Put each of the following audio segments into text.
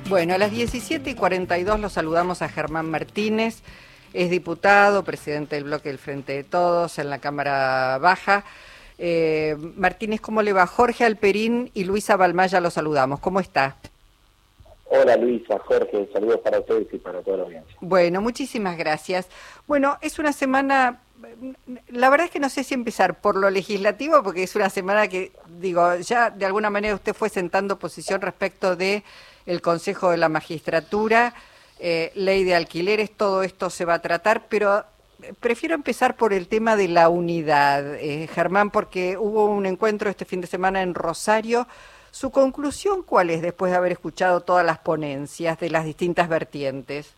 Bueno, a las 17:42 los saludamos a Germán Martínez, es diputado, presidente del bloque del Frente de Todos en la Cámara Baja. Martínez, ¿cómo le va? Jorge Alperín y Luisa Balmaya los saludamos. ¿Cómo está? Hola Luisa, Jorge, saludos para ustedes y para toda la audiencia. Bueno, muchísimas gracias. Bueno, es una semana, la verdad es que no sé si empezar por lo legislativo, porque es una semana que, digo, ya de alguna manera usted fue sentando posición respecto de el Consejo de la Magistratura, ley de alquileres, todo esto se va a tratar, pero prefiero empezar por el tema de la unidad, Germán, porque hubo un encuentro este fin de semana en Rosario. ¿Su conclusión cuál es después de haber escuchado todas las ponencias de las distintas vertientes?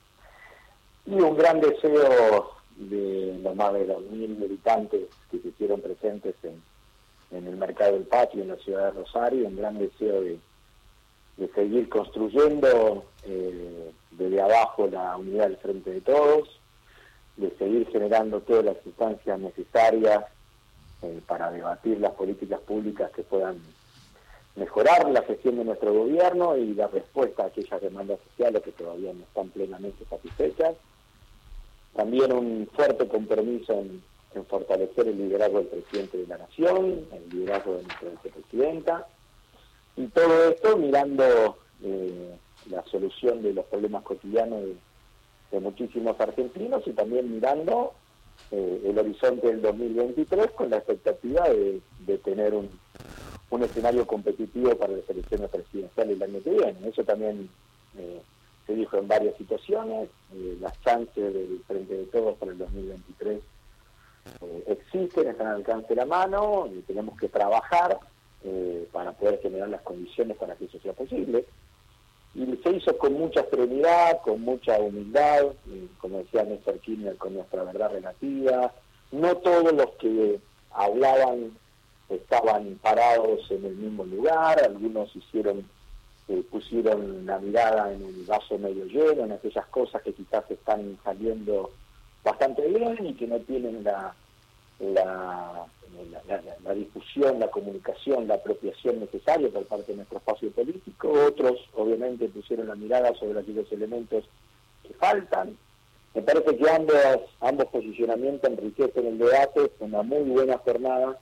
Y un gran deseo de los más de 2.000 militantes que se hicieron presentes en el Mercado del Patio en la ciudad de Rosario, un gran deseo de seguir construyendo desde abajo la unidad del Frente de Todos, de seguir generando todas las instancias necesarias para debatir las políticas públicas que puedan mejorar la gestión de nuestro gobierno y dar respuesta a aquellas demandas sociales que todavía no están plenamente satisfechas. También un fuerte compromiso en fortalecer el liderazgo del presidente de la Nación, el liderazgo de nuestra vicepresidenta, y todo esto mirando la solución de los problemas cotidianos de muchísimos argentinos y también mirando el horizonte del 2023 con la expectativa de tener un escenario competitivo para las elecciones presidenciales el año que viene. Eso también se dijo en varias situaciones. Las chances del Frente de Todos para el 2023 existen, están al alcance de la mano, y tenemos que trabajar para poder generar las condiciones para que eso sea posible. Y se hizo con mucha serenidad, con mucha humildad, como decía Néstor Kirchner, con nuestra verdad relativa. No todos los que hablaban estaban parados en el mismo lugar, algunos pusieron la mirada en el vaso medio lleno, en aquellas cosas que quizás están saliendo bastante bien y que no tienen la discusión, la comunicación, la apropiación necesaria por parte de nuestro espacio político. Otros obviamente pusieron la mirada sobre aquellos elementos que faltan. Me parece que ambos posicionamientos enriquecen el debate. Fue una muy buena jornada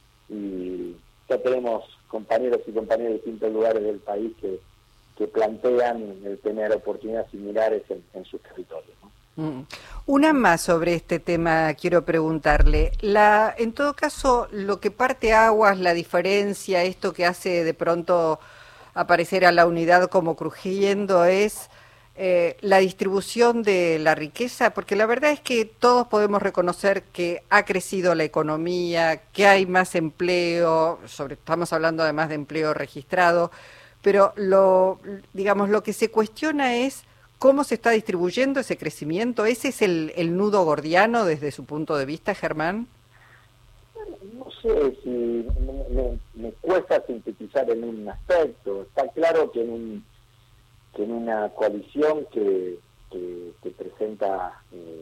y ya tenemos compañeros y compañeras de distintos lugares del país que plantean el tener oportunidades similares en sus territorios, ¿no? Una más sobre este tema quiero preguntarle. En todo caso, lo que parte aguas, la diferencia, esto que hace de pronto aparecer a la unidad como crujiendo es la distribución de la riqueza, porque la verdad es que todos podemos reconocer que ha crecido la economía, que hay más empleo, estamos hablando además de empleo registrado, pero lo que se cuestiona es cómo se está distribuyendo ese crecimiento. ¿Ese es el nudo gordiano desde su punto de vista, Germán? No sé si me cuesta sintetizar en un aspecto. Está claro que en una coalición que presenta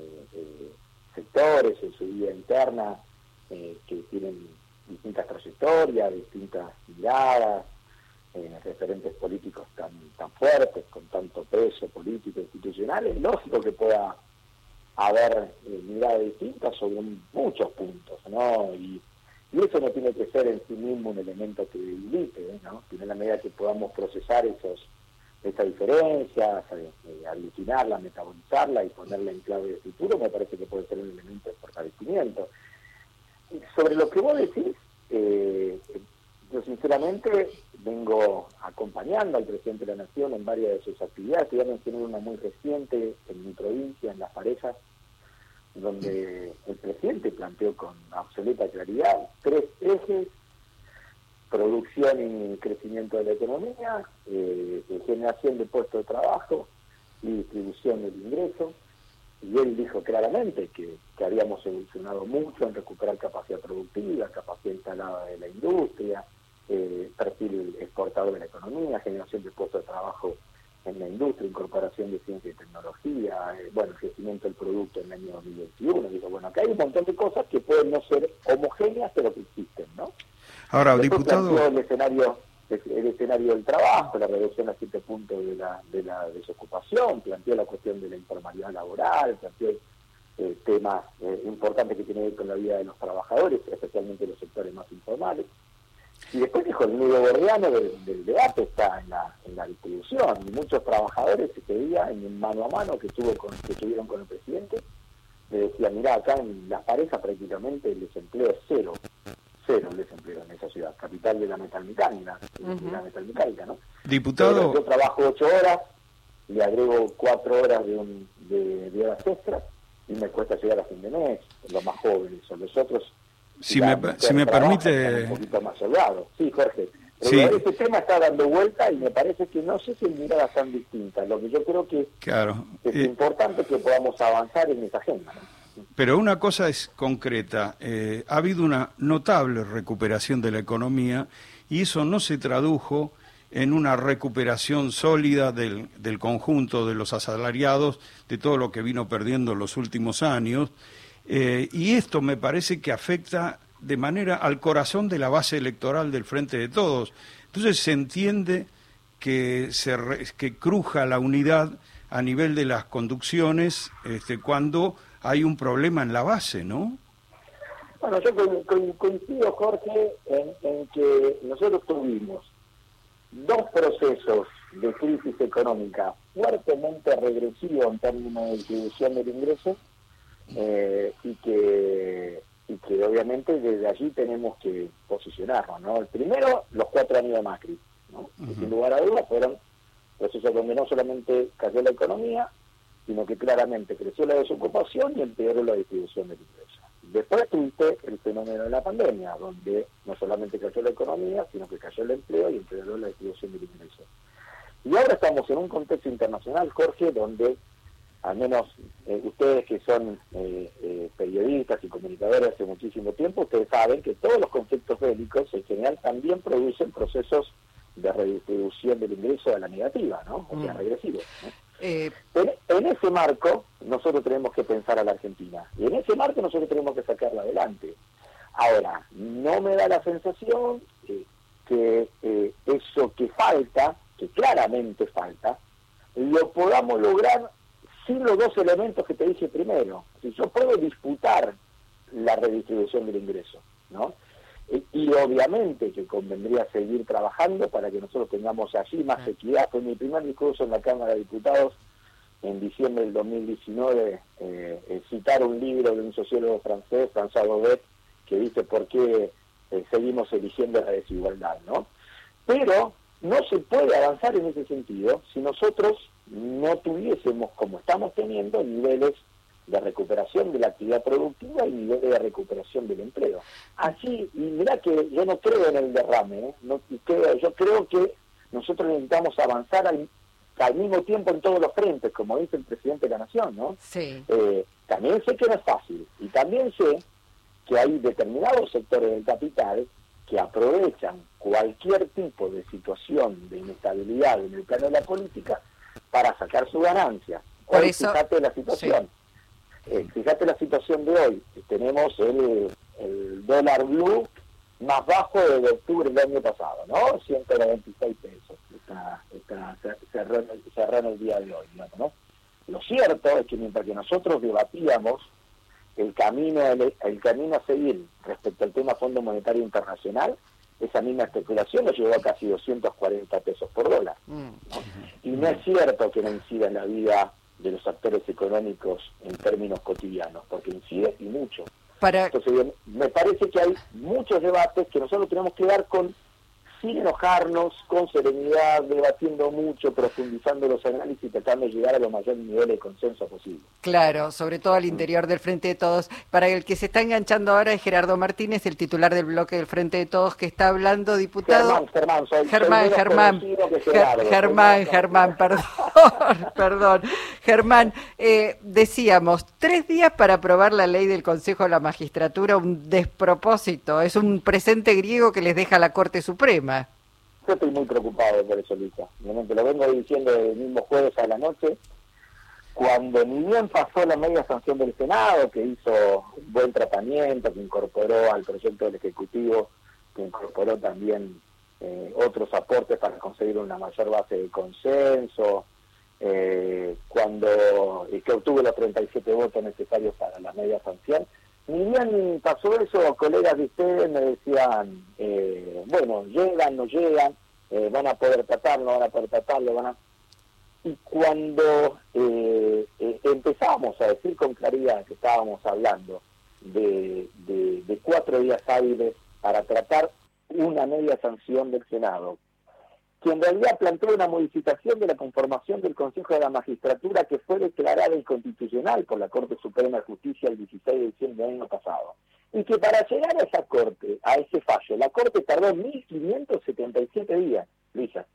sectores en su vida interna que tienen distintas trayectorias, distintas miradas, referentes políticos tan fuertes, con tanto peso político e institucional, es lógico que pueda haber miradas distintas sobre muchos puntos, ¿no? Y eso no tiene que ser en sí mismo un elemento que debilite, ¿no? Sino en la medida que podamos procesar esas diferencias, aglutinarla, metabolizarla y ponerla en clave de futuro, me parece que puede ser un elemento de fortalecimiento. Y sobre lo que vos decís, yo sinceramente vengo acompañando al presidente de la Nación en varias de sus actividades. Voy a mencionar una muy reciente en mi provincia, en Las Parejas, donde el presidente planteó con absoluta claridad 3 ejes: producción y crecimiento de la economía, generación de puestos de trabajo y distribución del ingreso. Y él dijo claramente que habíamos evolucionado mucho en recuperar capacidad productiva, capacidad instalada de la industria, perfil exportador de la economía, generación de puestos de trabajo en la industria, incorporación de ciencia y tecnología, el crecimiento del producto en el año 2021. Digo, bueno, acá hay un montón de cosas que pueden no ser homogéneas, pero que existen, ¿no? Ahora, Después diputado... planteó el escenario el escenario del trabajo, la reducción a 7 puntos de la desocupación, planteó la cuestión de la informalidad laboral, planteó temas importantes que tienen que ver con la vida de los trabajadores, especialmente los sectores más informales. Y después dijo, el nudo gordiano del debate está en la distribución, y muchos trabajadores ese día, en un mano a mano que tuvieron con el presidente, le decían, mirá, acá en Las Parejas prácticamente el desempleo es cero el desempleo en esa ciudad, capital de la metalmecánica, ¿no? Diputado... Pero yo trabajo 8 horas, le agrego 4 horas de horas extras, y me cuesta llegar a fin de mes, los más jóvenes, o los otros... Si me permite... Un poquito más holgados. Sí, Jorge. Sí. Este tema está dando vuelta y me parece que no sé si en miradas tan distintas. Lo que yo creo que claro. es importante que podamos avanzar en esa agenda, ¿no? Pero una cosa es concreta. Ha habido una notable recuperación de la economía y eso no se tradujo en una recuperación sólida del conjunto de los asalariados, de todo lo que vino perdiendo en los últimos años. Y esto me parece que afecta de manera al corazón de la base electoral del Frente de Todos. Entonces se entiende que que cruja la unidad a nivel de las conducciones cuando hay un problema en la base, ¿no? Bueno, yo coincido, Jorge, en que nosotros tuvimos 2 procesos de crisis económica fuertemente regresivos en términos de distribución del ingreso, y que obviamente desde allí tenemos que posicionarnos, ¿no? El primero, los 4 años de Macri, ¿no? Que sin lugar a dudas fueron procesos donde no solamente cayó la economía, sino que claramente creció la desocupación y empeoró la distribución del ingreso. Después tuviste el fenómeno de la pandemia, donde no solamente cayó la economía, sino que cayó el empleo y empeoró la distribución del ingreso. Y ahora estamos en un contexto internacional, Jorge, donde al menos ustedes que son periodistas y comunicadores hace muchísimo tiempo, ustedes saben que todos los conflictos bélicos en general también producen procesos de redistribución del ingreso a la negativa, ¿no? O sea, regresivos, ¿no? En ese marco nosotros tenemos que pensar a la Argentina, y en ese marco nosotros tenemos que sacarla adelante. Ahora, no me da la sensación que eso que falta, que claramente falta, lo podamos lograr sin los 2 elementos que te dije primero. Si yo puedo disputar la redistribución del ingreso, ¿no? Y obviamente que convendría seguir trabajando para que nosotros tengamos allí más equidad. Fue mi primer discurso en la Cámara de Diputados en diciembre del 2019, citar un libro de un sociólogo francés, François Bobet, que dice por qué seguimos eligiendo la desigualdad, ¿no? Pero no se puede avanzar en ese sentido si nosotros no tuviésemos, como estamos teniendo, niveles de recuperación de la actividad productiva y niveles de recuperación del empleo. Así, y mirá que yo no creo en el derrame, yo creo que nosotros necesitamos avanzar al mismo tiempo en todos los frentes, como dice el presidente de la Nación, ¿no? Sí. También sé que no es fácil, y también sé que hay determinados sectores del capital que aprovechan cualquier tipo de situación de inestabilidad en el plano de la política para sacar su ganancia. Por Hoy, eso, fíjate la situación. Sí. Fíjate la situación de hoy. Tenemos el dólar blue más bajo de octubre del año pasado, ¿no? 196 pesos. Cerró en el día de hoy, ¿no? Lo cierto es que mientras que nosotros debatíamos el camino a seguir respecto al tema Fondo Monetario Internacional, esa misma especulación lo llevó a casi 240 pesos por dólar, ¿no? Y no es cierto que no incida en la vida de los actores económicos en términos cotidianos, porque incide y mucho. Entonces, me parece que hay muchos debates que nosotros tenemos que dar sin enojarnos, con serenidad, debatiendo mucho, profundizando los análisis y tratando de llegar a los mayores niveles de consenso posible. Claro, sobre todo al interior del Frente de Todos. Para el que se está enganchando ahora es Gerardo Martínez, el titular del bloque del Frente de Todos, que está hablando, diputado. Germán, perdón. Germán, decíamos, 3 días para aprobar la ley del Consejo de la Magistratura, un despropósito, es un presente griego que les deja la Corte Suprema. Yo estoy muy preocupado por eso, Luisa. Realmente lo vengo diciendo el mismo jueves a la noche, cuando ni bien pasó la media sanción del Senado, que hizo un buen tratamiento, que incorporó al proyecto del Ejecutivo, que incorporó también otros aportes para conseguir una mayor base de consenso, cuando que obtuve los 37 votos necesarios para la media sanción. Ni bien pasó eso, colegas de ustedes me decían, bueno, llegan, no llegan, van a poder tratarlo, van a poder tratarlo, van a... Y cuando empezamos a decir con claridad que estábamos hablando de 4 días hábiles para tratar una media sanción del Senado, que en realidad planteó una modificación de la conformación del Consejo de la Magistratura que fue declarada inconstitucional por la Corte Suprema de Justicia el 16 de diciembre del año pasado, y que para llegar a esa Corte, a ese fallo, la Corte tardó 1.577 días, Luisa.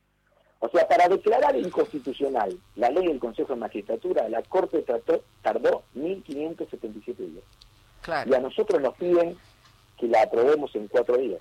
O sea, para declarar inconstitucional la ley del Consejo de Magistratura, la Corte tardó 1.577 días. Claro. Y a nosotros nos piden que la aprobemos en 4 días.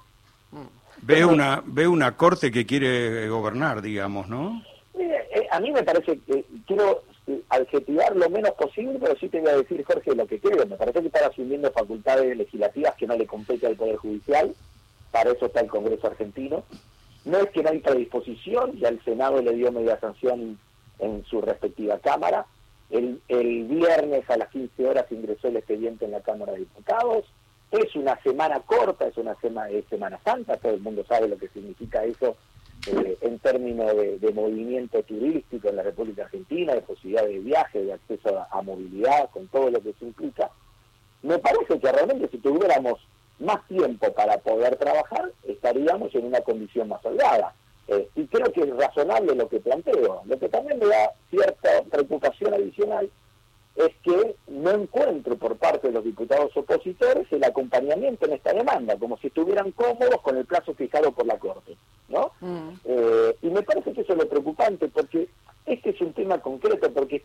Ve una corte que quiere gobernar, digamos, ¿no? A mí me parece que quiero adjetivar lo menos posible, pero sí te voy a decir, Jorge, lo que creo. Me parece que están asumiendo facultades legislativas que no le compete al Poder Judicial. Para eso está el Congreso argentino. No es que no hay predisposición, ya el Senado le dio media sanción en su respectiva Cámara. El viernes a las 15 horas ingresó el expediente en la Cámara de Diputados. Es una semana corta, es Semana Santa, todo el mundo sabe lo que significa eso en términos de movimiento turístico en la República Argentina, de posibilidad de viaje, de acceso a movilidad, con todo lo que eso implica. Me parece que realmente si tuviéramos más tiempo para poder trabajar, estaríamos en una condición más holgada. Y creo que es razonable lo que planteo. Lo que también me da cierta preocupación adicional es que no encuentro por parte de los diputados opositores el acompañamiento en esta demanda, como si estuvieran cómodos con el plazo fijado por la Corte, ¿no? Y me parece que eso es lo preocupante, porque este es un tema concreto, porque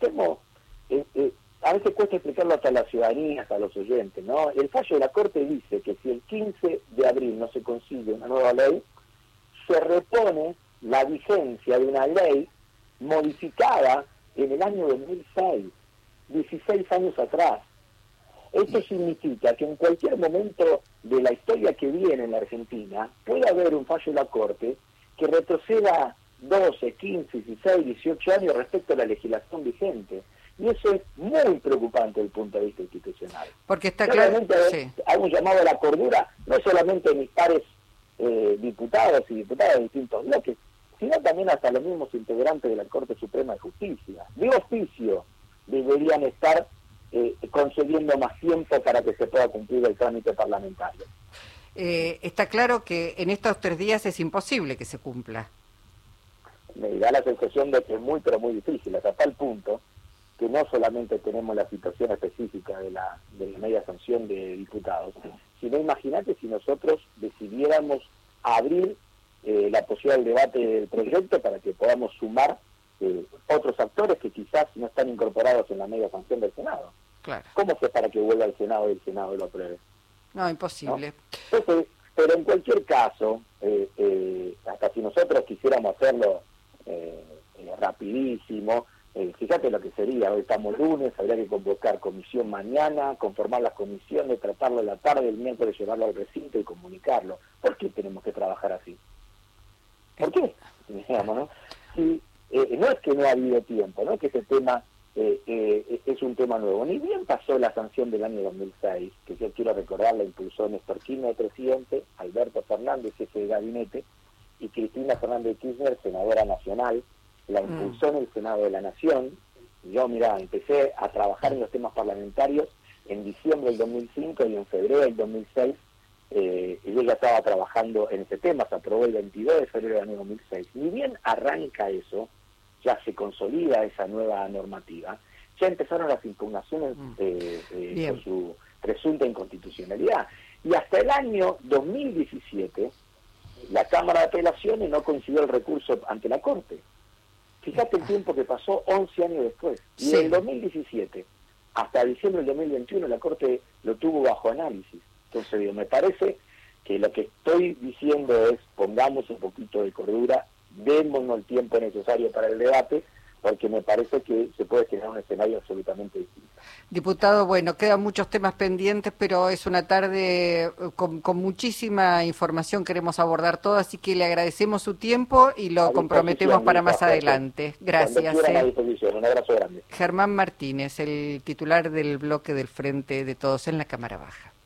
a veces cuesta explicarlo hasta a la ciudadanía, hasta a los oyentes, ¿no? El fallo de la Corte dice que si el 15 de abril no se consigue una nueva ley, se repone la vigencia de una ley modificada en el año 2006, 16 años atrás. Esto significa que en cualquier momento de la historia que viene en la Argentina puede haber un fallo de la Corte que retroceda 12, 15, 16, 18 años respecto a la legislación vigente. Y eso es muy preocupante desde el punto de vista institucional. Porque está claro, sí. Hago un llamado a la cordura, no solamente de mis pares diputados y diputadas de distintos bloques, sino también hasta los mismos integrantes de la Corte Suprema de Justicia. De oficio deberían estar concediendo más tiempo para que se pueda cumplir el trámite parlamentario. Está claro que en estos 3 días es imposible que se cumpla. Me da la sensación de que es muy, pero muy difícil, hasta tal punto que no solamente tenemos la situación específica de la media sanción de diputados, sino imagínate si nosotros decidiéramos abrir la posibilidad del debate del proyecto para que podamos sumar otros actores que quizás no están incorporados en la media sanción del Senado. Claro. ¿Cómo se para que vuelva al Senado y el Senado lo apruebe? No, imposible. ¿No? Entonces, pero en cualquier caso, hasta si nosotros quisiéramos hacerlo rapidísimo, fíjate lo que sería, hoy estamos lunes, habría que convocar comisión mañana, conformar las comisiones, tratarlo en la tarde, el miércoles llevarlo al recinto y comunicarlo. ¿Por qué tenemos que trabajar así? ¿Por qué? Digamos, ¿no? Si, no es que no ha habido tiempo, no es que ese tema es un tema nuevo. Ni bien pasó la sanción del año 2006, que yo quiero recordar, la impulsó Néstor Kirchner, presidente, Alberto Fernández, jefe de gabinete, y Cristina Fernández de Kirchner, senadora nacional, la impulsó en el Senado de la Nación. Yo, empecé a trabajar en los temas parlamentarios en diciembre del 2005 y en febrero del 2006, yo ya estaba trabajando en ese tema, se aprobó el 22 de febrero del año 2006. Ni bien arranca eso, ya se consolida esa nueva normativa, ya empezaron las impugnaciones por su presunta inconstitucionalidad. Y hasta el año 2017, la Cámara de Apelaciones no concibió el recurso ante la Corte. Fíjate el tiempo que pasó 11 años después. Y Sí. en 2017 hasta diciembre del 2021 la Corte lo tuvo bajo análisis. Entonces, me parece que lo que estoy diciendo es, pongamos un poquito de cordura, démonos el tiempo necesario para el debate, porque me parece que se puede generar un escenario absolutamente distinto. Diputado, bueno, quedan muchos temas pendientes, pero es una tarde con muchísima información, queremos abordar todo, así que le agradecemos su tiempo y lo comprometemos para más adelante. Gracias. A disposición. Un abrazo grande. Germán Martínez, el titular del bloque del Frente de Todos en la Cámara Baja.